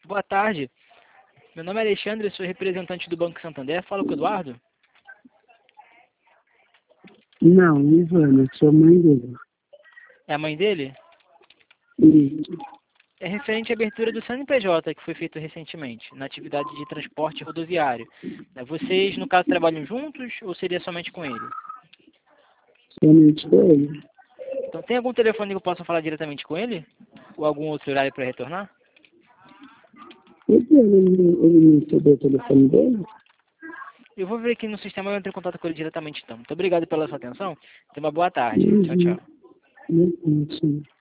Boa tarde. Meu nome é Alexandre, sou representante do Banco Santander. Fala com o Eduardo? Não, Ivana, sou mãe dele. É a mãe dele? Isso. É referente à abertura do CNPJ, que foi feito recentemente, na atividade de transporte rodoviário. Vocês, no caso, trabalham juntos ou seria somente com ele? Somente com ele. Então, tem algum telefone que eu possa falar diretamente com ele? Ou algum outro horário para retornar? Ele me cedeu o telefone dele? Eu vou ver aqui no sistema e eu entro em contato com ele diretamente então. Muito obrigado pela sua atenção. Tenha uma boa tarde. Tchau, Uhum. tchau. Não, não, sim.